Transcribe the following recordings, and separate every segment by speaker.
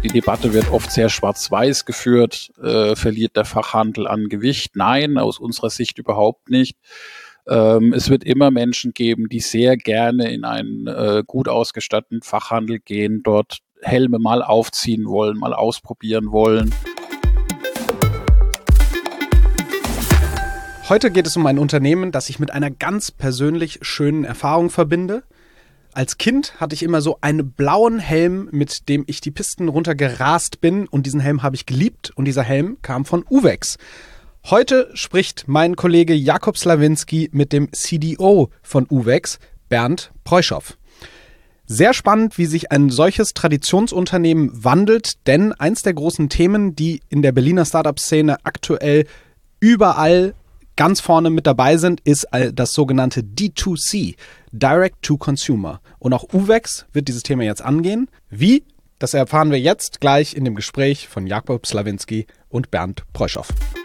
Speaker 1: Die Debatte wird oft sehr schwarz-weiß geführt. Verliert der Fachhandel an Gewicht? Nein, aus unserer Sicht überhaupt nicht. Es wird immer Menschen geben, die sehr gerne in einen gut ausgestatteten Fachhandel gehen, dort Helme mal aufziehen wollen, mal ausprobieren wollen.
Speaker 2: Heute geht es um ein Unternehmen, das ich mit einer ganz persönlich schönen Erfahrung verbinde. Als Kind hatte ich immer so einen blauen Helm, mit dem ich die Pisten runtergerast bin, und diesen Helm habe ich geliebt, und dieser Helm kam von Uvex. Heute spricht mein Kollege Jakub Slawinski mit dem CDO von Uvex, Bernd Preuschow. Sehr spannend, wie sich ein solches Traditionsunternehmen wandelt, denn eins der großen Themen, die in der Berliner Startup-Szene aktuell überall ganz vorne mit dabei sind, ist das sogenannte D2C, Direct to Consumer. Und auch Uvex wird dieses Thema jetzt angehen. Wie? Das erfahren wir jetzt gleich in dem Gespräch von Jakub Slawinski und Bernd Preuschow.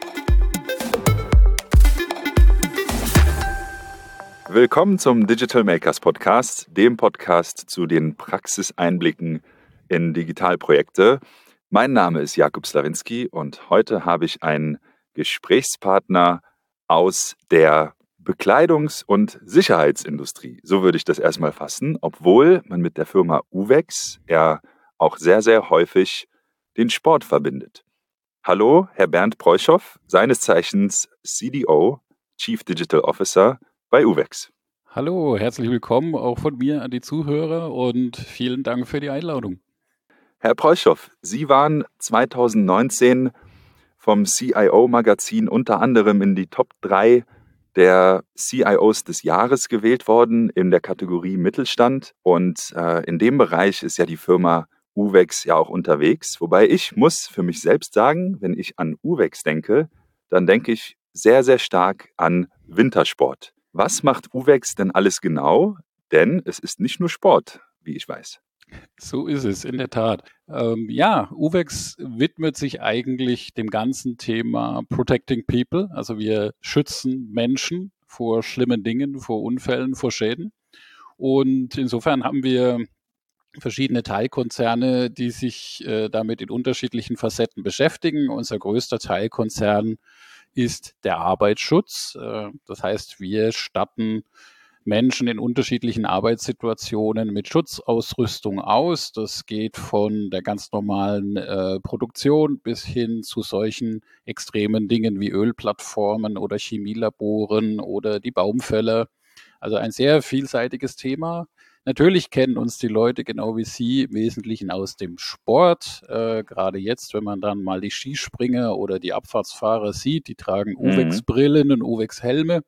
Speaker 3: Willkommen zum Digital Makers Podcast, dem Podcast zu den Praxiseinblicken in Digitalprojekte. Mein Name ist Jakub Slawinski und heute habe ich einen Gesprächspartner aus der Bekleidungs- und Sicherheitsindustrie. So würde ich das erstmal fassen, obwohl man mit der Firma Uvex ja auch sehr, sehr häufig den Sport verbindet. Hallo, Herr Bernd Preuschow, seines Zeichens CDO, Chief Digital Officer bei Uvex.
Speaker 1: Hallo, herzlich willkommen auch von mir an die Zuhörer und vielen Dank für die Einladung.
Speaker 3: Herr Preuschow, Sie waren 2019 vom CIO-Magazin unter anderem in die Top 3 der CIOs des Jahres gewählt worden in der Kategorie Mittelstand. Und in dem Bereich ist ja die Firma Uvex ja auch unterwegs. Wobei ich muss für mich selbst sagen, wenn ich an Uvex denke, dann denke ich sehr, sehr stark an Wintersport. Was macht Uvex denn alles genau? Denn es ist nicht nur Sport, wie ich weiß.
Speaker 1: So ist es, in der Tat. Uvex widmet sich eigentlich dem ganzen Thema Protecting People. Also wir schützen Menschen vor schlimmen Dingen, vor Unfällen, vor Schäden. Und insofern haben wir verschiedene Teilkonzerne, die sich damit in unterschiedlichen Facetten beschäftigen. Unser größter Teilkonzern ist der Arbeitsschutz. Das heißt, wir statten Menschen in unterschiedlichen Arbeitssituationen mit Schutzausrüstung aus. Das geht von der ganz normalen Produktion bis hin zu solchen extremen Dingen wie Ölplattformen oder Chemielaboren oder die Baumfäller. Also ein sehr vielseitiges Thema. Natürlich kennen uns die Leute genau wie Sie im Wesentlichen aus dem Sport. Gerade jetzt, wenn man dann mal die Skispringer oder die Abfahrtsfahrer sieht, die tragen Uvex-Brillen und Uvex-Helme.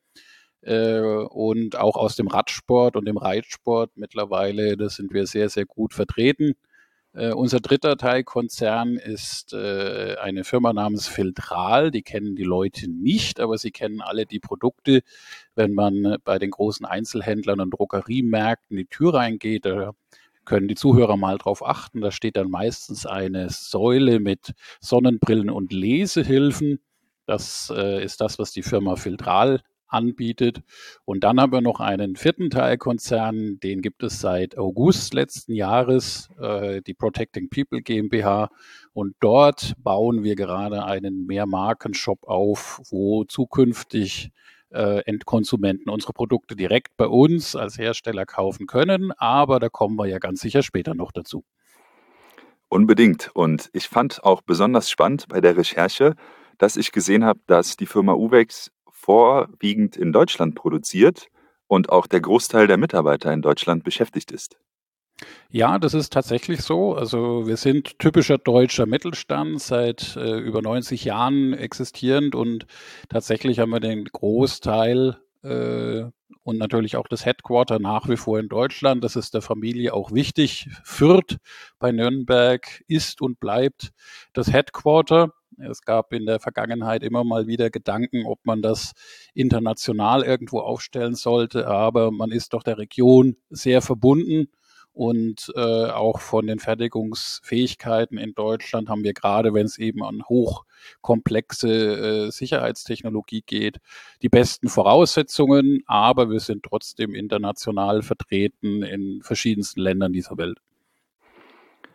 Speaker 1: Und auch aus dem Radsport und dem Reitsport mittlerweile, da sind wir sehr, sehr gut vertreten. Unser dritter Teilkonzern ist eine Firma namens Filtral. Die kennen die Leute nicht, aber sie kennen alle die Produkte. Wenn man bei den großen Einzelhändlern und Drogeriemärkten die Tür reingeht, da können die Zuhörer mal drauf achten. Da steht dann meistens eine Säule mit Sonnenbrillen und Lesehilfen. Das ist das, was die Firma Filtral anbietet. Und dann haben wir noch einen vierten Teilkonzern, den gibt es seit August letzten Jahres, die Protecting People GmbH. Und dort bauen wir gerade einen Mehrmarkenshop auf, wo zukünftig Endkonsumenten unsere Produkte direkt bei uns als Hersteller kaufen können. Aber da kommen wir ja ganz sicher später noch dazu.
Speaker 3: Unbedingt. Und ich fand auch besonders spannend bei der Recherche, dass ich gesehen habe, dass die Firma Uvex vorwiegend in Deutschland produziert und auch der Großteil der Mitarbeiter in Deutschland beschäftigt ist.
Speaker 1: Ja, das ist tatsächlich so. Also wir sind typischer deutscher Mittelstand, seit über 90 Jahren existierend, und tatsächlich haben wir den Großteil und natürlich auch das Headquarter nach wie vor in Deutschland. Das ist der Familie auch wichtig. Fürth bei Nürnberg ist und bleibt das Headquarter. Es gab in der Vergangenheit immer mal wieder Gedanken, ob man das international irgendwo aufstellen sollte, aber man ist doch der Region sehr verbunden. Und auch von den Fertigungsfähigkeiten in Deutschland haben wir gerade, wenn es eben an hochkomplexe Sicherheitstechnologie geht, die besten Voraussetzungen, aber wir sind trotzdem international vertreten in verschiedensten Ländern dieser Welt.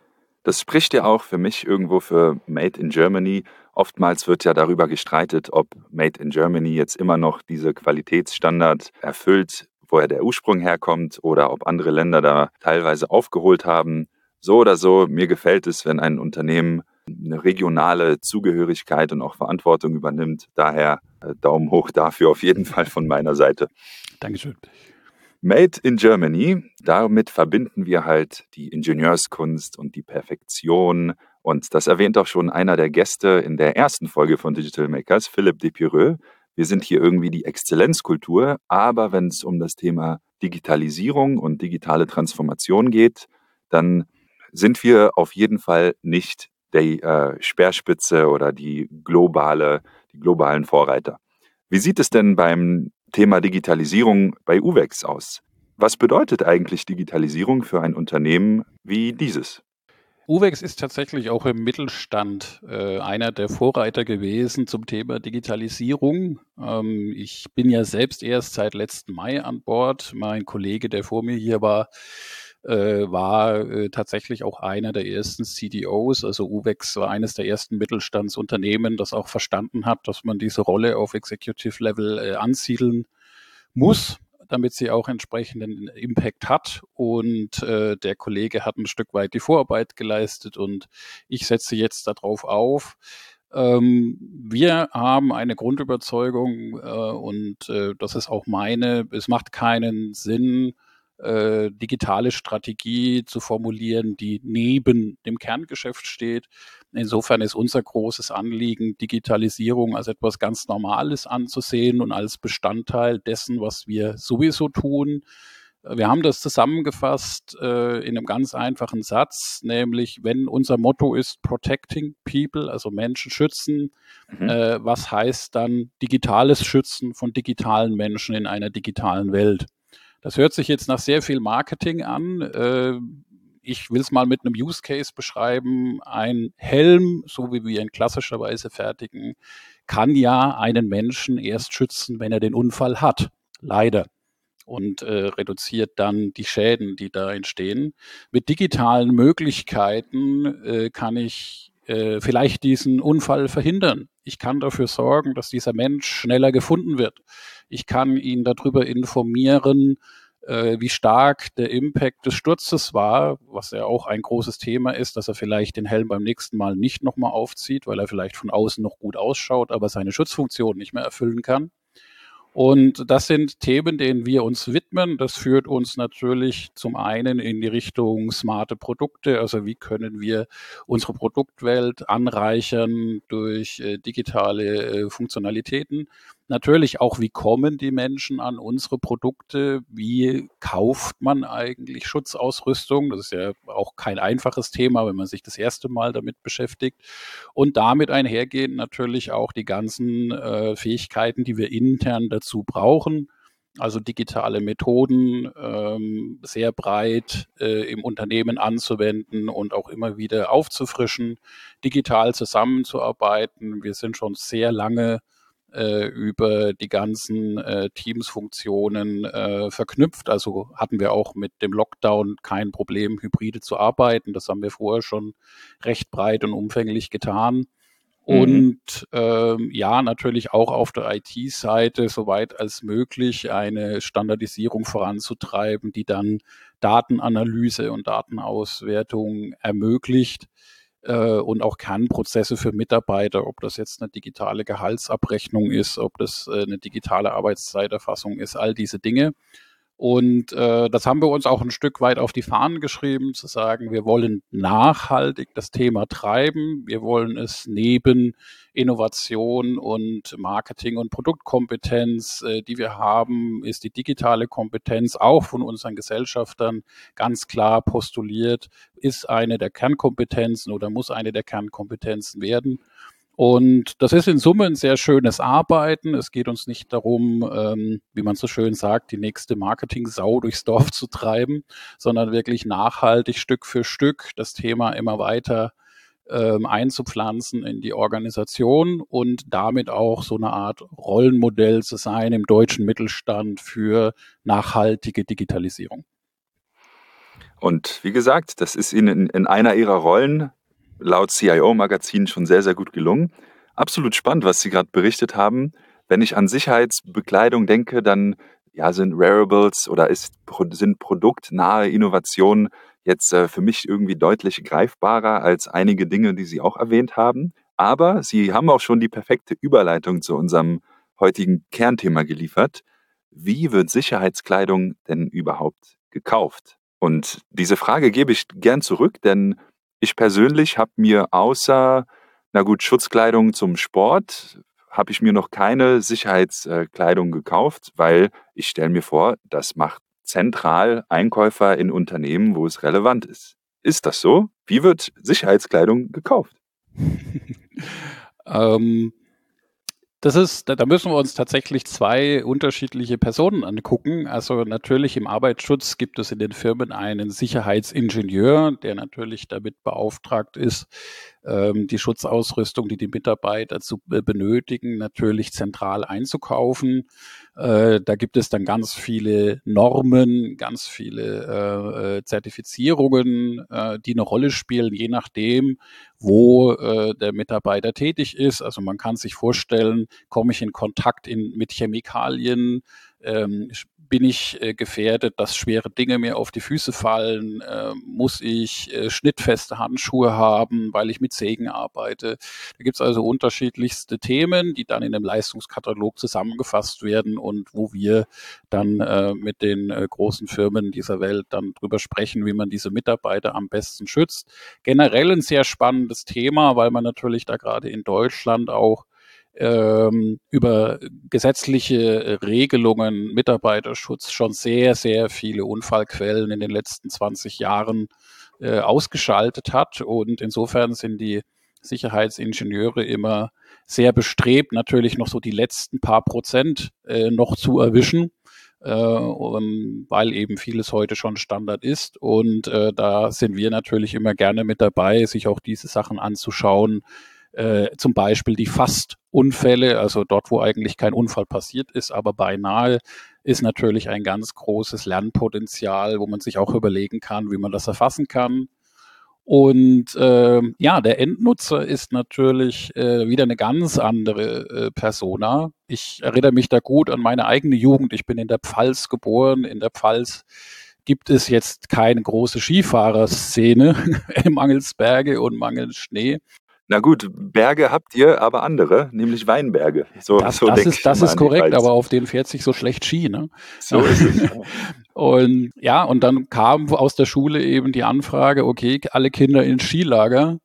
Speaker 3: Das spricht ja auch für mich irgendwo für Made in Germany. Oftmals wird ja darüber gestreitet, ob Made in Germany jetzt immer noch diese Qualitätsstandard erfüllt, woher der Ursprung herkommt, oder ob andere Länder da teilweise aufgeholt haben. So oder so, mir gefällt es, wenn ein Unternehmen eine regionale Zugehörigkeit und auch Verantwortung übernimmt. Daher Daumen hoch dafür auf jeden Fall von meiner Seite.
Speaker 1: Dankeschön.
Speaker 3: Made in Germany, damit verbinden wir halt die Ingenieurskunst und die Perfektion. Und das erwähnt auch schon einer der Gäste in der ersten Folge von Digital Makers, Philipp Depureux. Wir sind hier irgendwie die Exzellenzkultur, aber wenn es um das Thema Digitalisierung und digitale Transformation geht, dann sind wir auf jeden Fall nicht die Speerspitze oder die globalen Vorreiter. Wie sieht es denn beim Thema Digitalisierung bei UVEX aus? Was bedeutet eigentlich Digitalisierung für ein Unternehmen wie dieses?
Speaker 1: UVEX ist tatsächlich auch im Mittelstand einer der Vorreiter gewesen zum Thema Digitalisierung. Ich bin ja selbst erst seit letzten Mai an Bord. Mein Kollege, der vor mir hier war, war tatsächlich auch einer der ersten CDOs. Also UVEX war eines der ersten Mittelstandsunternehmen, das auch verstanden hat, dass man diese Rolle auf Executive Level ansiedeln muss, damit sie auch entsprechenden Impact hat. Und der Kollege hat ein Stück weit die Vorarbeit geleistet und ich setze jetzt darauf auf. Wir haben eine Grundüberzeugung und das ist auch meine, es macht keinen Sinn, digitale Strategie zu formulieren, die neben dem Kerngeschäft steht. Insofern ist unser großes Anliegen, Digitalisierung als etwas ganz Normales anzusehen und als Bestandteil dessen, was wir sowieso tun. Wir haben das zusammengefasst in einem ganz einfachen Satz, nämlich wenn unser Motto ist Protecting People, also Menschen schützen, was heißt dann digitales Schützen von digitalen Menschen in einer digitalen Welt? Das hört sich jetzt nach sehr viel Marketing an. Ich will es mal mit einem Use Case beschreiben. Ein Helm, so wie wir ihn klassischerweise fertigen, kann ja einen Menschen erst schützen, wenn er den Unfall hat. Leider. Und reduziert dann die Schäden, die da entstehen. Mit digitalen Möglichkeiten kann ich vielleicht diesen Unfall verhindern. Ich kann dafür sorgen, dass dieser Mensch schneller gefunden wird. Ich kann ihn darüber informieren, wie stark der Impact des Sturzes war, was ja auch ein großes Thema ist, dass er vielleicht den Helm beim nächsten Mal nicht nochmal aufzieht, weil er vielleicht von außen noch gut ausschaut, aber seine Schutzfunktion nicht mehr erfüllen kann. Und das sind Themen, denen wir uns widmen. Das führt uns natürlich zum einen in die Richtung smarte Produkte. Also wie können wir unsere Produktwelt anreichern durch digitale Funktionalitäten. Natürlich auch, wie kommen die Menschen an unsere Produkte? Wie kauft man eigentlich Schutzausrüstung? Das ist ja auch kein einfaches Thema, wenn man sich das erste Mal damit beschäftigt. Und damit einhergehen natürlich auch die ganzen Fähigkeiten, die wir intern dazu brauchen. Also digitale Methoden sehr breit im Unternehmen anzuwenden und auch immer wieder aufzufrischen, digital zusammenzuarbeiten. Wir sind schon sehr lange über die ganzen Teams-Funktionen verknüpft. Also hatten wir auch mit dem Lockdown kein Problem, hybride zu arbeiten. Das haben wir vorher schon recht breit und umfänglich getan. Und ja, natürlich auch auf der IT-Seite soweit als möglich eine Standardisierung voranzutreiben, die dann Datenanalyse und Datenauswertung ermöglicht und auch Kernprozesse für Mitarbeiter, ob das jetzt eine digitale Gehaltsabrechnung ist, ob das eine digitale Arbeitszeiterfassung ist, all diese Dinge. Und das haben wir uns auch ein Stück weit auf die Fahnen geschrieben, zu sagen, wir wollen nachhaltig das Thema treiben. Wir wollen es neben Innovation und Marketing und Produktkompetenz, die wir haben, ist die digitale Kompetenz auch von unseren Gesellschaftern ganz klar postuliert, ist eine der Kernkompetenzen oder muss eine der Kernkompetenzen werden. Und das ist in Summe ein sehr schönes Arbeiten. Es geht uns nicht darum, wie man so schön sagt, die nächste Marketing-Sau durchs Dorf zu treiben, sondern wirklich nachhaltig Stück für Stück das Thema immer weiter einzupflanzen in die Organisation und damit auch so eine Art Rollenmodell zu sein im deutschen Mittelstand für nachhaltige Digitalisierung.
Speaker 3: Und wie gesagt, das ist Ihnen in einer Ihrer Rollen laut CIO-Magazin schon sehr, sehr gut gelungen. Absolut spannend, was Sie gerade berichtet haben. Wenn ich an Sicherheitsbekleidung denke, dann sind Wearables oder sind produktnahe Innovationen jetzt für mich irgendwie deutlich greifbarer als einige Dinge, die Sie auch erwähnt haben. Aber Sie haben auch schon die perfekte Überleitung zu unserem heutigen Kernthema geliefert. Wie wird Sicherheitskleidung denn überhaupt gekauft? Und diese Frage gebe ich gern zurück, denn ich persönlich habe mir außer, Schutzkleidung zum Sport, habe ich mir noch keine Sicherheitskleidung gekauft, weil ich stelle mir vor, das macht zentral Einkäufer in Unternehmen, wo es relevant ist. Ist das so? Wie wird Sicherheitskleidung gekauft?
Speaker 1: Da müssen wir uns tatsächlich zwei unterschiedliche Personen angucken. Also natürlich im Arbeitsschutz gibt es in den Firmen einen Sicherheitsingenieur, der natürlich damit beauftragt ist, die Schutzausrüstung, die die Mitarbeiter benötigen, natürlich zentral einzukaufen. Da gibt es dann ganz viele Normen, ganz viele Zertifizierungen, die eine Rolle spielen, je nachdem, wo der Mitarbeiter tätig ist. Also man kann sich vorstellen, komme ich in Kontakt mit Chemikalien, bin ich gefährdet, dass schwere Dinge mir auf die Füße fallen, muss ich schnittfeste Handschuhe haben, weil ich mit Sägen arbeite. Da gibt es also unterschiedlichste Themen, die dann in einem Leistungskatalog zusammengefasst werden und wo wir dann mit den großen Firmen dieser Welt dann drüber sprechen, wie man diese Mitarbeiter am besten schützt. Generell ein sehr spannendes Thema, weil man natürlich da gerade in Deutschland auch über gesetzliche Regelungen, Mitarbeiterschutz schon sehr, sehr viele Unfallquellen in den letzten 20 Jahren ausgeschaltet hat. Und insofern sind die Sicherheitsingenieure immer sehr bestrebt, natürlich noch so die letzten paar Prozent noch zu erwischen, weil eben vieles heute schon Standard ist. Und da sind wir natürlich immer gerne mit dabei, sich auch diese Sachen anzuschauen. Zum Beispiel die Fastunfälle, also dort, wo eigentlich kein Unfall passiert ist, aber beinahe, ist natürlich ein ganz großes Lernpotenzial, wo man sich auch überlegen kann, wie man das erfassen kann. Und der Endnutzer ist natürlich wieder eine ganz andere Persona. Ich erinnere mich da gut an meine eigene Jugend. Ich bin in der Pfalz geboren. In der Pfalz gibt es jetzt keine große Skifahrerszene mangels Berge und mangels Schnee.
Speaker 3: Na gut, Berge habt ihr, aber andere, nämlich Weinberge.
Speaker 1: Das ist korrekt, aber auf denen fährt sich so schlecht Ski, ne?
Speaker 3: So ist es.
Speaker 1: Und dann kam aus der Schule eben die Anfrage, okay, alle Kinder ins Skilager.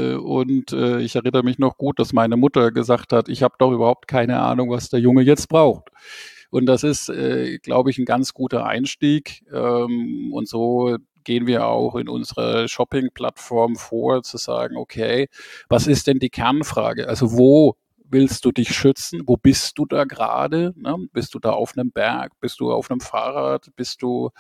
Speaker 1: Ich erinnere mich noch gut, dass meine Mutter gesagt hat, ich habe doch überhaupt keine Ahnung, was der Junge jetzt braucht. Und das ist, glaube ich, ein ganz guter Einstieg. Und so gehen wir auch in unserer Shopping-Plattform vor, zu sagen, okay, was ist denn die Kernfrage? Also wo willst du dich schützen? Wo bist du da gerade? Ne? Bist du da auf einem Berg? Bist du auf einem Fahrrad? Bist du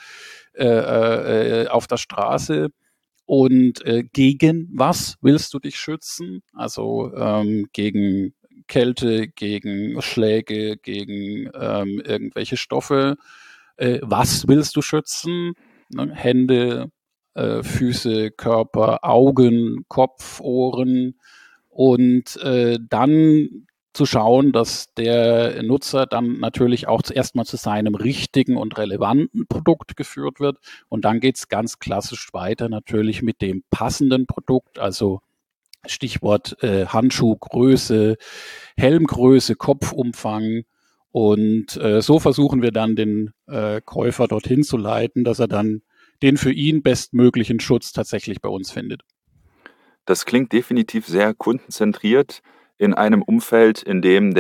Speaker 1: auf der Straße? Und gegen was willst du dich schützen? Also gegen Kälte, gegen Schläge, gegen irgendwelche Stoffe. Was willst du schützen? Ne? Hände, Füße, Körper, Augen, Kopf, Ohren. Und dann zu schauen, dass der Nutzer dann natürlich auch zuerst mal zu seinem richtigen und relevanten Produkt geführt wird. Und dann geht es ganz klassisch weiter natürlich mit dem passenden Produkt, also Stichwort Handschuhgröße, Helmgröße, Kopfumfang. Und so versuchen wir dann den Käufer dorthin zu leiten, dass er dann den für ihn bestmöglichen Schutz tatsächlich bei uns findet.
Speaker 3: Das klingt definitiv sehr kundenzentriert in einem Umfeld, in dem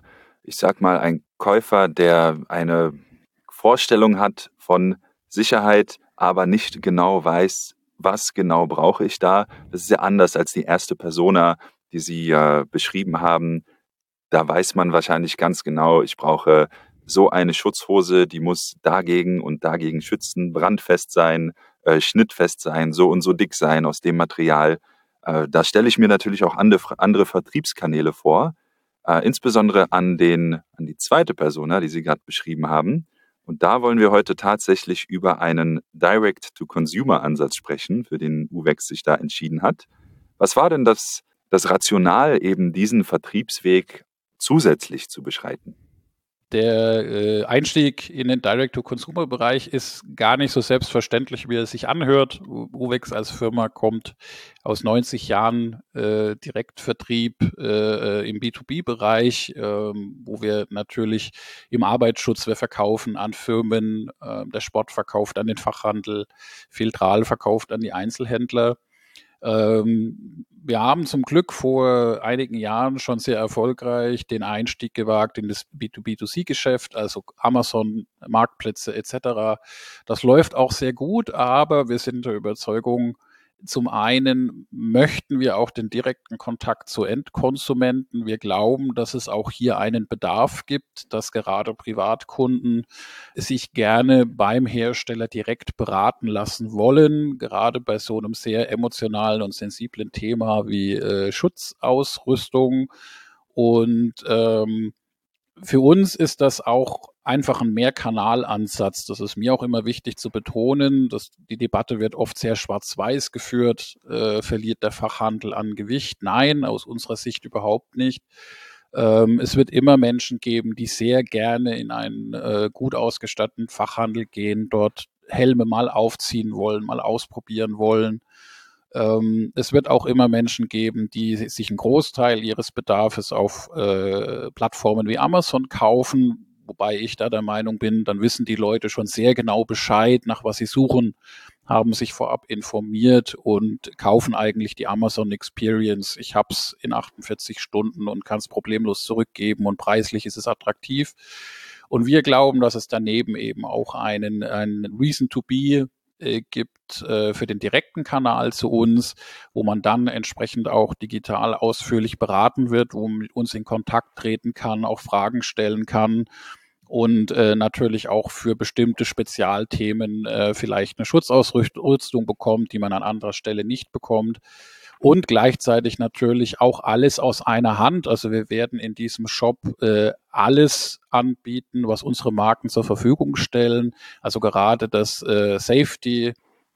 Speaker 3: ein Käufer, der eine Vorstellung hat von Sicherheit, aber nicht genau weiß, was genau brauche ich da. Das ist ja anders als die erste Persona, die Sie beschrieben haben. Da weiß man wahrscheinlich ganz genau, ich brauche so eine Schutzhose, die muss dagegen und dagegen schützen, brandfest sein, schnittfest sein, so und so dick sein aus dem Material. Da stelle ich mir natürlich auch andere Vertriebskanäle vor, insbesondere an die zweite Persona, die Sie gerade beschrieben haben. Und da wollen wir heute tatsächlich über einen Direct-to-Consumer-Ansatz sprechen, für den Uvex sich da entschieden hat. Was war denn das Rational, eben diesen Vertriebsweg zusätzlich zu beschreiten?
Speaker 1: Der Einstieg in den Direct-to-Consumer-Bereich ist gar nicht so selbstverständlich, wie er sich anhört. Uvex als Firma kommt aus 90 Jahren Direktvertrieb im B2B-Bereich, wo wir natürlich im Arbeitsschutz, wir verkaufen an Firmen, der Sport verkauft an den Fachhandel, Filtral verkauft an die Einzelhändler. Wir haben zum Glück vor einigen Jahren schon sehr erfolgreich den Einstieg gewagt in das B2B2C-Geschäft, also Amazon, Marktplätze etc. Das läuft auch sehr gut, aber wir sind der Überzeugung, zum einen möchten wir auch den direkten Kontakt zu Endkonsumenten. Wir glauben, dass es auch hier einen Bedarf gibt, dass gerade Privatkunden sich gerne beim Hersteller direkt beraten lassen wollen, gerade bei so einem sehr emotionalen und sensiblen Thema wie Schutzausrüstung. Und für uns ist das auch einfach ein Mehrkanalansatz. Das ist mir auch immer wichtig zu betonen, dass die Debatte wird oft sehr schwarz-weiß geführt. Verliert der Fachhandel an Gewicht? Nein, aus unserer Sicht überhaupt nicht. Es wird immer Menschen geben, die sehr gerne in einen gut ausgestatteten Fachhandel gehen, dort Helme mal aufziehen wollen, mal ausprobieren wollen. Es wird auch immer Menschen geben, die sich einen Großteil ihres Bedarfs auf Plattformen wie Amazon kaufen, wobei ich da der Meinung bin, dann wissen die Leute schon sehr genau Bescheid, nach was sie suchen, haben sich vorab informiert und kaufen eigentlich die Amazon Experience. Ich habe es in 48 Stunden und kann es problemlos zurückgeben und preislich ist es attraktiv. Und wir glauben, dass es daneben eben auch einen Reason to be gibt für den direkten Kanal zu uns, wo man dann entsprechend auch digital ausführlich beraten wird, wo man mit uns in Kontakt treten kann, auch Fragen stellen kann und natürlich auch für bestimmte Spezialthemen vielleicht eine Schutzausrüstung bekommt, die man an anderer Stelle nicht bekommt. Und gleichzeitig natürlich auch alles aus einer Hand. Also wir werden in diesem Shop alles anbieten, was unsere Marken zur Verfügung stellen. Also gerade das Safety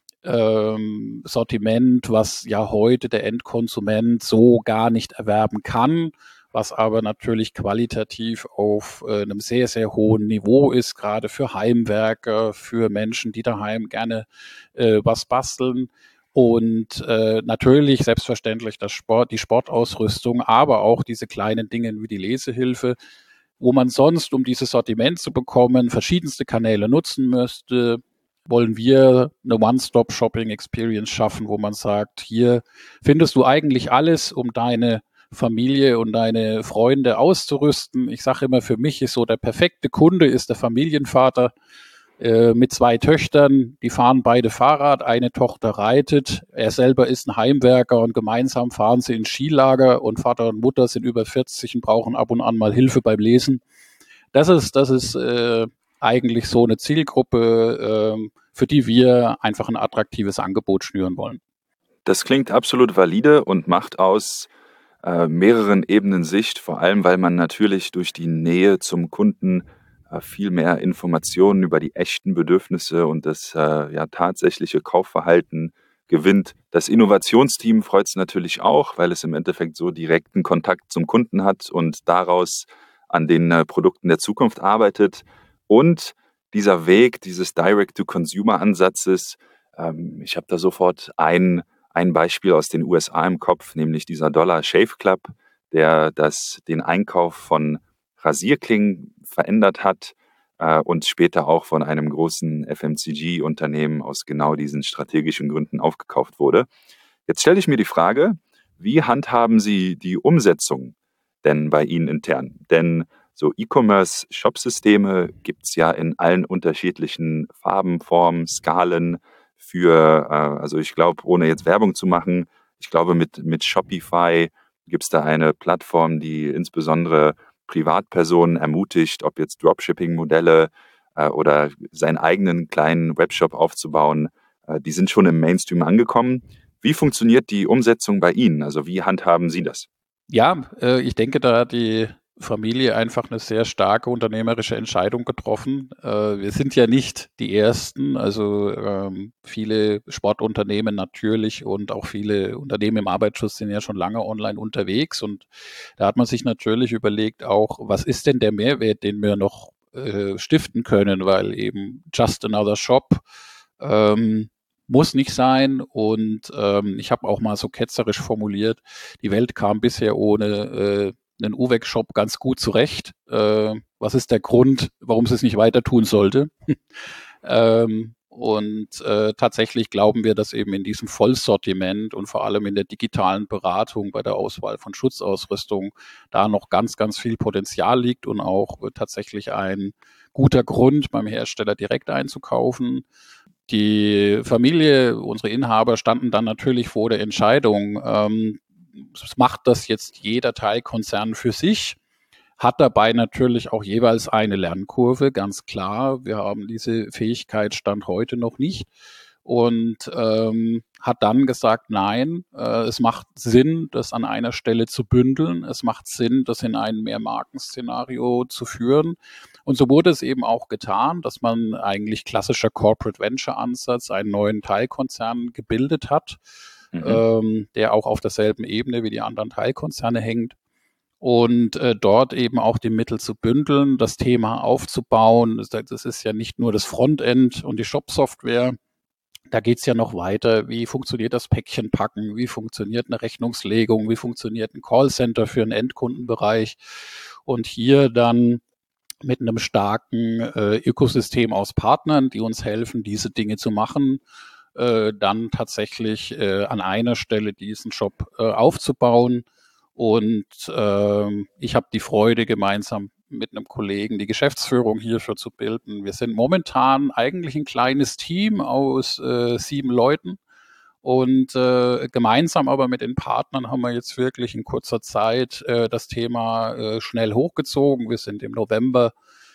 Speaker 1: Sortiment, was ja heute der Endkonsument so gar nicht erwerben kann, was aber natürlich qualitativ auf einem sehr, sehr hohen Niveau ist, gerade für Heimwerker, für Menschen, die daheim gerne was basteln. Und natürlich selbstverständlich die Sportausrüstung, aber auch diese kleinen Dinge wie die Lesehilfe, wo man sonst, um dieses Sortiment zu bekommen, verschiedenste Kanäle nutzen müsste, wollen wir eine One-Stop-Shopping-Experience schaffen, wo man sagt, hier findest du eigentlich alles, um deine Familie und deine Freunde auszurüsten. Ich sage immer, für mich ist so der perfekte Kunde ist der Familienvater mit 2 Töchtern, die fahren beide Fahrrad, eine Tochter reitet, er selber ist ein Heimwerker und gemeinsam fahren sie ins Skilager und Vater und Mutter sind über 40 und brauchen ab und an mal Hilfe beim Lesen. Das ist eigentlich so eine Zielgruppe, für die wir einfach ein attraktives Angebot schnüren wollen.
Speaker 3: Das klingt absolut valide und macht aus mehreren Ebenen Sicht, vor allem weil man natürlich durch die Nähe zum Kunden viel mehr Informationen über die echten Bedürfnisse und das tatsächliche Kaufverhalten gewinnt. Das Innovationsteam freut es natürlich auch, weil es im Endeffekt so direkten Kontakt zum Kunden hat und daraus an den Produkten der Zukunft arbeitet. Und dieser Weg dieses Direct-to-Consumer-Ansatzes, ich habe da sofort ein Beispiel aus den USA im Kopf, nämlich dieser Dollar Shave Club, der den Einkauf von Rasierklingen verändert hat und später auch von einem großen FMCG-Unternehmen aus genau diesen strategischen Gründen aufgekauft wurde. Jetzt stelle ich mir die Frage, wie handhaben Sie die Umsetzung denn bei Ihnen intern? Denn so E-Commerce-Shop-Systeme gibt es ja in allen unterschiedlichen Farben, Formen, Skalen also ich glaube, ohne jetzt Werbung zu machen, ich glaube mit Shopify gibt es da eine Plattform, die insbesondere Privatpersonen ermutigt, ob jetzt Dropshipping-Modelle oder seinen eigenen kleinen Webshop aufzubauen, die sind schon im Mainstream angekommen. Wie funktioniert die Umsetzung bei Ihnen? Also wie handhaben Sie das?
Speaker 1: Ja, ich denke, da die Familie einfach eine sehr starke unternehmerische Entscheidung getroffen. Wir sind ja nicht die Ersten, also viele Sportunternehmen natürlich und auch viele Unternehmen im Arbeitsschutz sind ja schon lange online unterwegs und da hat man sich natürlich überlegt auch, was ist denn der Mehrwert, den wir noch stiften können, weil eben just another shop muss nicht sein und ich habe auch mal so ketzerisch formuliert, die Welt kam bisher ohne einen Uwex-Shop ganz gut zurecht. Was ist der Grund, warum sie es nicht weiter tun sollte? Tatsächlich glauben wir, dass eben in diesem Vollsortiment und vor allem in der digitalen Beratung bei der Auswahl von Schutzausrüstung da noch ganz, ganz viel Potenzial liegt und auch tatsächlich ein guter Grund, beim Hersteller direkt einzukaufen. Die Familie, unsere Inhaber standen dann natürlich vor der Entscheidung, macht das jetzt jeder Teilkonzern für sich, hat dabei natürlich auch jeweils eine Lernkurve, ganz klar. Wir haben diese Fähigkeit Stand heute noch nicht und hat dann gesagt, nein, es macht Sinn, das an einer Stelle zu bündeln. Es macht Sinn, das in ein Mehrmarken-Szenario zu führen. Und so wurde es eben auch getan, dass man eigentlich klassischer Corporate Venture Ansatz einen neuen Teilkonzern gebildet hat, der auch auf derselben Ebene wie die anderen Teilkonzerne hängt. Und dort eben auch die Mittel zu bündeln, das Thema aufzubauen. Das ist ja nicht nur das Frontend und die Shop-Software. Da geht's ja noch weiter. Wie funktioniert das Päckchenpacken? Wie funktioniert eine Rechnungslegung? Wie funktioniert ein Callcenter für einen Endkundenbereich? Und hier dann mit einem starken Ökosystem aus Partnern, die uns helfen, diese Dinge zu machen, dann tatsächlich an einer Stelle diesen Shop aufzubauen. Und ich habe die Freude, gemeinsam mit einem Kollegen die Geschäftsführung hierfür zu bilden. Wir sind momentan eigentlich ein kleines Team aus 7 Leuten. Und gemeinsam aber mit den Partnern haben wir jetzt wirklich in kurzer Zeit das Thema schnell hochgezogen. Wir sind im November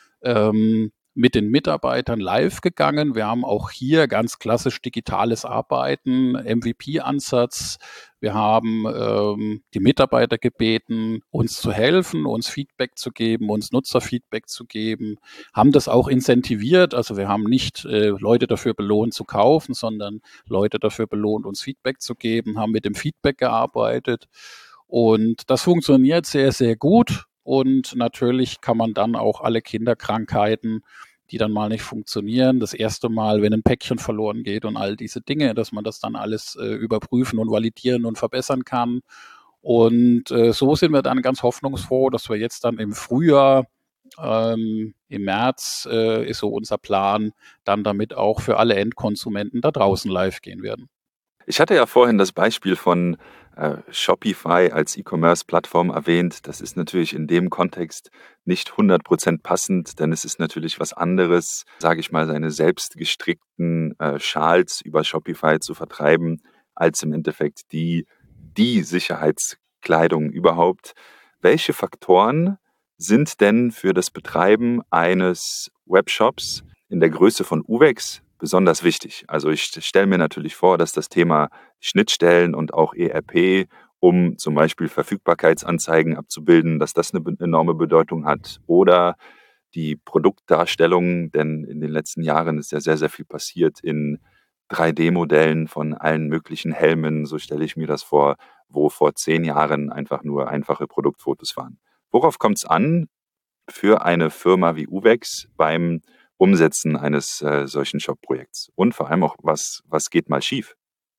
Speaker 1: mit den Mitarbeitern live gegangen. Wir haben auch hier ganz klassisch digitales Arbeiten, MVP-Ansatz. Wir haben die Mitarbeiter gebeten, uns zu helfen, uns Feedback zu geben, uns Nutzerfeedback zu geben, haben das auch incentiviert. Also wir haben nicht Leute dafür belohnt zu kaufen, sondern Leute dafür belohnt, uns Feedback zu geben, haben mit dem Feedback gearbeitet. Und das funktioniert sehr, sehr gut. Und natürlich kann man dann auch alle Kinderkrankheiten, die dann mal nicht funktionieren, das erste Mal, wenn ein Päckchen verloren geht und all diese Dinge, dass man das dann alles überprüfen und validieren und verbessern kann. Und so sind wir dann ganz hoffnungsfroh, dass wir jetzt dann im Frühjahr, im März ist so unser Plan, dann damit auch für alle Endkonsumenten da draußen live gehen werden.
Speaker 3: Ich hatte ja vorhin das Beispiel von Shopify als E-Commerce-Plattform erwähnt. Das ist natürlich in dem Kontext nicht 100% passend, denn es ist natürlich was anderes, sage ich mal, seine selbst gestrickten Schals über Shopify zu vertreiben, als im Endeffekt die Sicherheitskleidung überhaupt. Welche Faktoren sind denn für das Betreiben eines Webshops in der Größe von Uwex besonders wichtig? Also ich stelle mir natürlich vor, dass das Thema Schnittstellen und auch ERP, um zum Beispiel Verfügbarkeitsanzeigen abzubilden, dass das eine enorme Bedeutung hat. Oder die Produktdarstellung, denn in den letzten Jahren ist ja sehr, sehr viel passiert in 3D-Modellen von allen möglichen Helmen, so stelle ich mir das vor, wo vor 10 Jahren einfach nur einfache Produktfotos waren. Worauf kommt es an für eine Firma wie Uwex beim Umsetzen eines solchen Shop-Projekts? Und vor allem auch, was geht mal schief?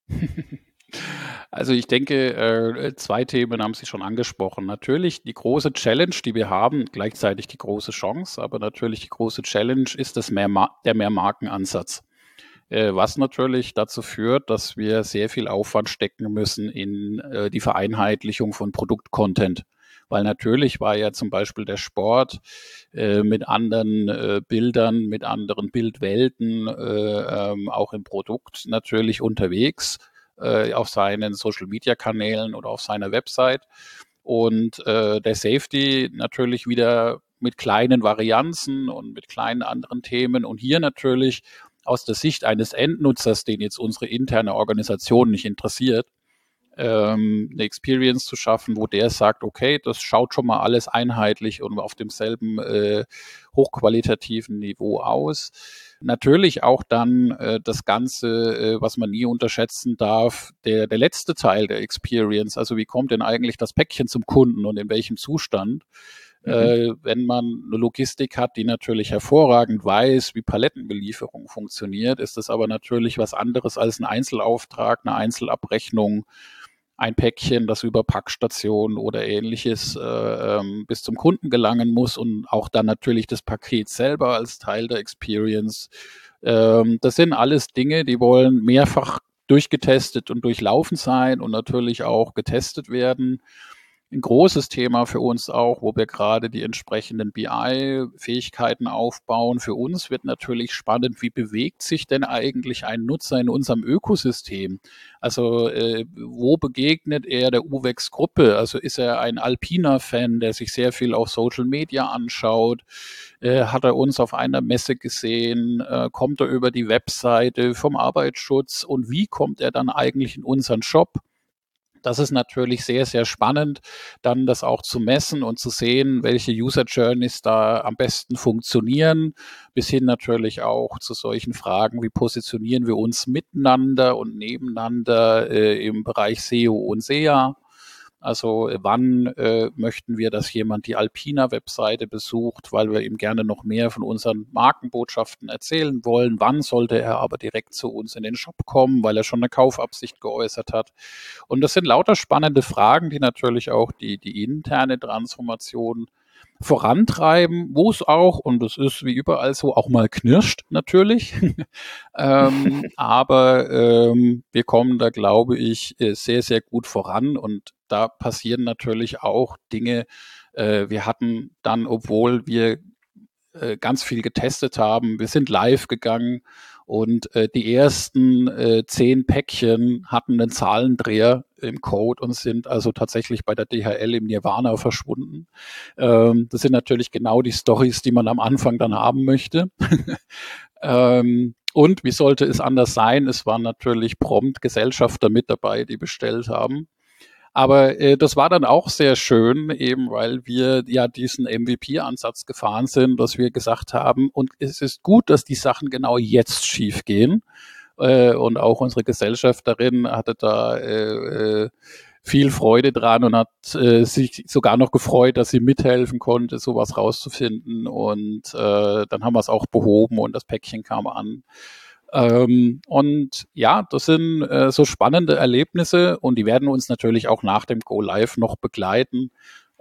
Speaker 1: Also ich denke, 2 Themen haben Sie schon angesprochen. Natürlich die große Challenge, die wir haben, gleichzeitig die große Chance, aber natürlich die große Challenge ist der Mehrmarkenansatz. Was natürlich dazu führt, dass wir sehr viel Aufwand stecken müssen in die Vereinheitlichung von Produktcontent. Weil natürlich war ja zum Beispiel der Sport mit anderen Bildern, mit anderen Bildwelten auch im Produkt natürlich unterwegs auf seinen Social-Media-Kanälen oder auf seiner Website. Und der Safety natürlich wieder mit kleinen Varianzen und mit kleinen anderen Themen. Und hier natürlich aus der Sicht eines Endnutzers, den jetzt unsere interne Organisation nicht interessiert, eine Experience zu schaffen, wo der sagt, okay, das schaut schon mal alles einheitlich und auf demselben hochqualitativen Niveau aus. Natürlich auch dann das Ganze, was man nie unterschätzen darf, der letzte Teil der Experience, also wie kommt denn eigentlich das Päckchen zum Kunden und in welchem Zustand? Wenn man eine Logistik hat, die natürlich hervorragend weiß, wie Palettenbelieferung funktioniert, ist das aber natürlich was anderes als ein Einzelauftrag, eine Einzelabrechnung, ein Päckchen, das über Packstation oder ähnliches bis zum Kunden gelangen muss und auch dann natürlich das Paket selber als Teil der Experience. Das sind alles Dinge, die wollen mehrfach durchgetestet und durchlaufen sein und natürlich auch getestet werden. Ein großes Thema für uns auch, wo wir gerade die entsprechenden BI-Fähigkeiten aufbauen. Für uns wird natürlich spannend, wie bewegt sich denn eigentlich ein Nutzer in unserem Ökosystem? Also wo begegnet er der UVEX-Gruppe? Also ist er ein Alpina-Fan, der sich sehr viel auf Social Media anschaut? Hat er uns auf einer Messe gesehen? Kommt er über die Webseite vom Arbeitsschutz? Und wie kommt er dann eigentlich in unseren Shop? Das ist natürlich sehr, sehr spannend, dann das auch zu messen und zu sehen, welche User Journeys da am besten funktionieren, bis hin natürlich auch zu solchen Fragen, wie positionieren wir uns miteinander und nebeneinander im Bereich SEO und SEA. Also wann möchten wir, dass jemand die Alpina-Webseite besucht, weil wir ihm gerne noch mehr von unseren Markenbotschaften erzählen wollen. Wann sollte er aber direkt zu uns in den Shop kommen, weil er schon eine Kaufabsicht geäußert hat. Und das sind lauter spannende Fragen, die natürlich auch die interne Transformation vorantreiben, wo es auch, und das ist wie überall so, auch mal knirscht natürlich. Aber wir kommen da, glaube ich, sehr, sehr gut voran und da passieren natürlich auch Dinge. Wir hatten dann, obwohl wir ganz viel getestet haben, wir sind live gegangen und die ersten 10 Päckchen hatten einen Zahlendreher im Code und sind also tatsächlich bei der DHL im Nirvana verschwunden. Das sind natürlich genau die Storys, die man am Anfang dann haben möchte. Und wie sollte es anders sein? Es waren natürlich prompt Gesellschafter mit dabei, die bestellt haben. Aber das war dann auch sehr schön, eben weil wir ja diesen MVP-Ansatz gefahren sind, dass wir gesagt haben, und es ist gut, dass die Sachen genau jetzt schief gehen. Und auch unsere Gesellschafterin hatte da viel Freude dran und hat sich sogar noch gefreut, dass sie mithelfen konnte, sowas rauszufinden. Und dann haben wir es auch behoben und das Päckchen kam an. Und ja, das sind so spannende Erlebnisse und die werden uns natürlich auch nach dem Go Live noch begleiten.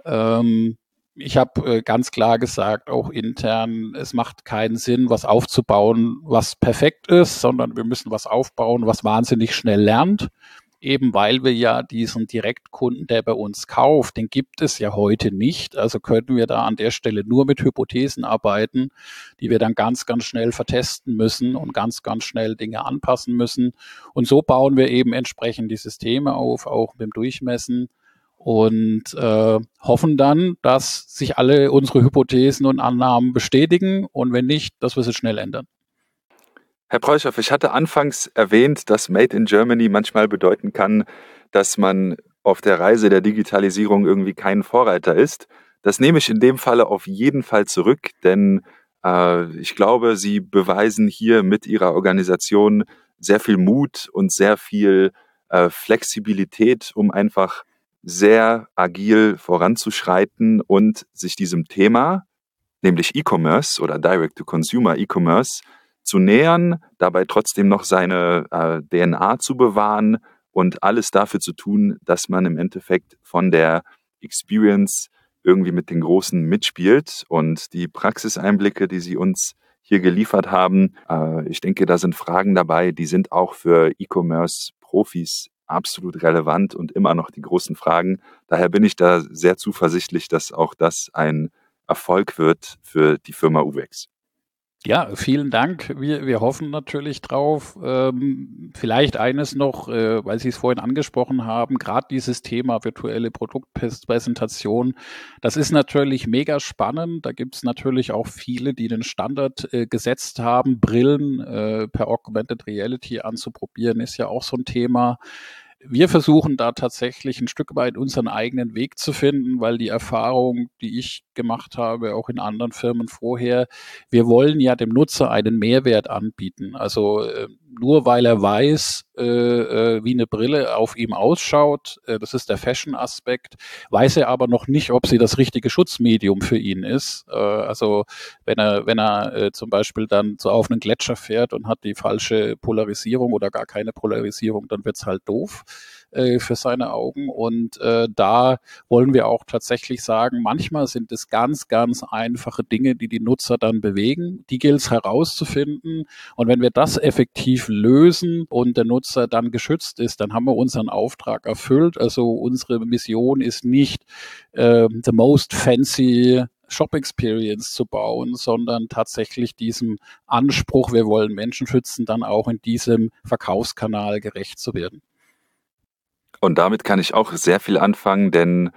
Speaker 1: Ich habe ganz klar gesagt, auch intern, es macht keinen Sinn, was aufzubauen, was perfekt ist, sondern wir müssen was aufbauen, was wahnsinnig schnell lernt. Eben weil wir ja diesen Direktkunden, der bei uns kauft, den gibt es ja heute nicht. Also können wir da an der Stelle nur mit Hypothesen arbeiten, die wir dann ganz, ganz schnell vertesten müssen und ganz, ganz schnell Dinge anpassen müssen. Und so bauen wir eben entsprechend die Systeme auf, auch mit dem Durchmessen und hoffen dann, dass sich alle unsere Hypothesen und Annahmen bestätigen und wenn nicht, dass wir sie schnell ändern.
Speaker 3: Herr Preuschow, ich hatte anfangs erwähnt, dass Made in Germany manchmal bedeuten kann, dass man auf der Reise der Digitalisierung irgendwie kein Vorreiter ist. Das nehme ich in dem Falle auf jeden Fall zurück, denn ich glaube, Sie beweisen hier mit Ihrer Organisation sehr viel Mut und sehr viel Flexibilität, um einfach sehr agil voranzuschreiten und sich diesem Thema, nämlich E-Commerce oder Direct-to-Consumer E-Commerce, zu nähern, dabei trotzdem noch seine DNA zu bewahren und alles dafür zu tun, dass man im Endeffekt von der Experience irgendwie mit den Großen mitspielt. Und die Praxiseinblicke, die Sie uns hier geliefert haben, ich denke, da sind Fragen dabei, die sind auch für E-Commerce-Profis absolut relevant und immer noch die großen Fragen. Daher bin ich da sehr zuversichtlich, dass auch das ein Erfolg wird für die Firma UVEX.
Speaker 1: Ja, vielen Dank. Wir hoffen natürlich drauf. Vielleicht eines noch, weil Sie es vorhin angesprochen haben, gerade dieses Thema virtuelle Produktpräsentation, das ist natürlich mega spannend. Da gibt es natürlich auch viele, die den Standard gesetzt haben. Brillen per Augmented Reality anzuprobieren, ist ja auch so ein Thema. Wir versuchen da tatsächlich ein Stück weit unseren eigenen Weg zu finden, weil die Erfahrung, die ich gemacht habe, auch in anderen Firmen vorher, wir wollen ja dem Nutzer einen Mehrwert anbieten. Also nur weil er weiß, wie eine Brille auf ihm ausschaut, das ist der Fashion-Aspekt, weiß er aber noch nicht, ob sie das richtige Schutzmedium für ihn ist. Also wenn er zum Beispiel dann so auf einen Gletscher fährt und hat die falsche Polarisierung oder gar keine Polarisierung, dann wird's halt doof für seine Augen. Und da wollen wir auch tatsächlich sagen, manchmal sind es ganz, ganz einfache Dinge, die die Nutzer dann bewegen. Die gilt es herauszufinden. Und wenn wir das effektiv lösen und der Nutzer dann geschützt ist, dann haben wir unseren Auftrag erfüllt. Also unsere Mission ist nicht the most fancy Shop Experience zu bauen, sondern tatsächlich diesem Anspruch, wir wollen Menschen schützen, dann auch in diesem Verkaufskanal gerecht zu werden.
Speaker 3: Und damit kann ich auch sehr viel anfangen, denn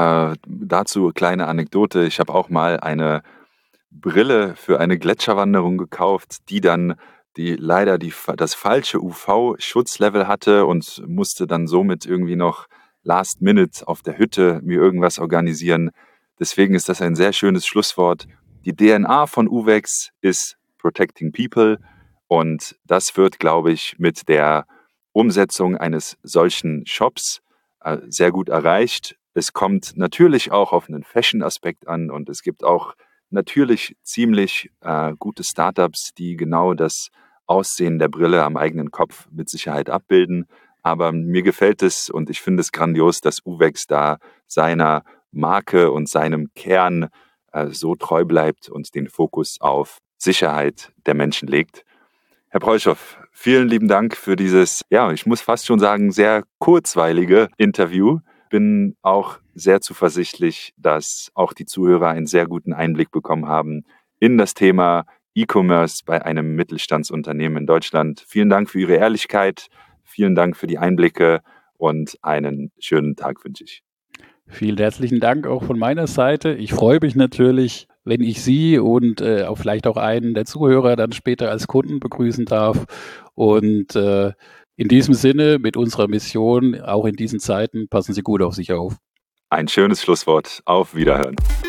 Speaker 3: dazu kleine Anekdote. Ich habe auch mal eine Brille für eine Gletscherwanderung gekauft, die dann leider das falsche UV-Schutzlevel hatte und musste dann somit irgendwie noch last minute auf der Hütte mir irgendwas organisieren. Deswegen ist das ein sehr schönes Schlusswort. Die DNA von Uvex ist Protecting People und das wird, glaube ich, mit der Umsetzung eines solchen Shops sehr gut erreicht. Es kommt natürlich auch auf einen Fashion-Aspekt an und es gibt auch natürlich ziemlich gute Startups, die genau das Aussehen der Brille am eigenen Kopf mit Sicherheit abbilden. Aber mir gefällt es und ich finde es grandios, dass Uvex da seiner Marke und seinem Kern so treu bleibt und den Fokus auf Sicherheit der Menschen legt. Herr Preuschow, vielen lieben Dank für dieses, ja, ich muss fast schon sagen, sehr kurzweilige Interview. Bin auch sehr zuversichtlich, dass auch die Zuhörer einen sehr guten Einblick bekommen haben in das Thema E-Commerce bei einem Mittelstandsunternehmen in Deutschland. Vielen Dank für Ihre Ehrlichkeit, vielen Dank für die Einblicke und einen schönen Tag wünsche ich.
Speaker 1: Vielen herzlichen Dank auch von meiner Seite. Ich freue mich natürlich, wenn ich Sie und vielleicht auch einen der Zuhörer dann später als Kunden begrüßen darf. Und in diesem Sinne, mit unserer Mission, auch in diesen Zeiten, passen Sie gut auf sich auf.
Speaker 3: Ein schönes Schlusswort. Auf Wiederhören.